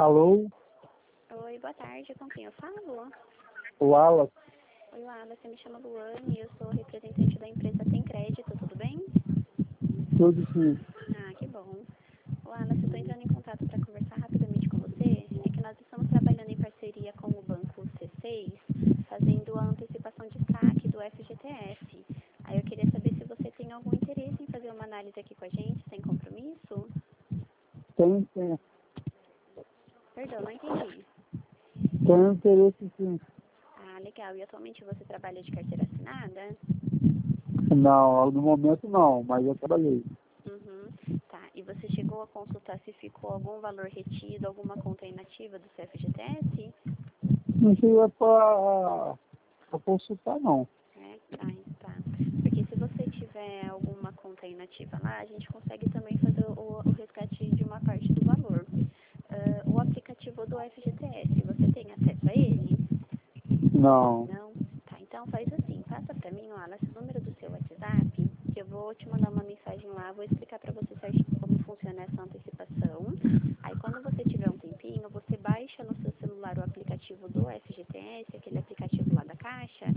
Alô, Oi, boa tarde. Com quem eu falo? o Wallace? Oi, Wallace, me chamo Luane e eu sou representante da empresa Tem Crédito, tudo bem? Tudo sim. Ah, que bom. Wallace, eu estou entrando em contato para conversar rapidamente com você. É que nós estamos trabalhando em parceria com o Banco C6, fazendo a antecipação de saque do FGTS. Aí eu queria saber se você tem algum interesse em fazer uma análise aqui com a gente, sem compromisso? Tem Perdão, não entendi. interesse sim. Ah, legal. E atualmente você trabalha de carteira assinada? Não, no momento não, mas eu trabalhei. Uhum, tá. E você chegou a consultar se ficou algum valor retido, alguma conta inativa do seu FGTS? Não chega para consultar não. É, tá. Porque se você tiver alguma conta inativa lá, a gente consegue também fazer o resgate de uma parte do valor. O aplicativo do FGTS, você tem acesso a ele? Não. Não? Tá, então faz assim, passa pra mim, Wallace, o número do seu WhatsApp, que eu vou te mandar uma mensagem lá, vou explicar pra você certinho como funciona essa antecipação. Aí quando você tiver um tempinho, você baixa no seu celular o aplicativo do FGTS, aquele aplicativo lá da Caixa,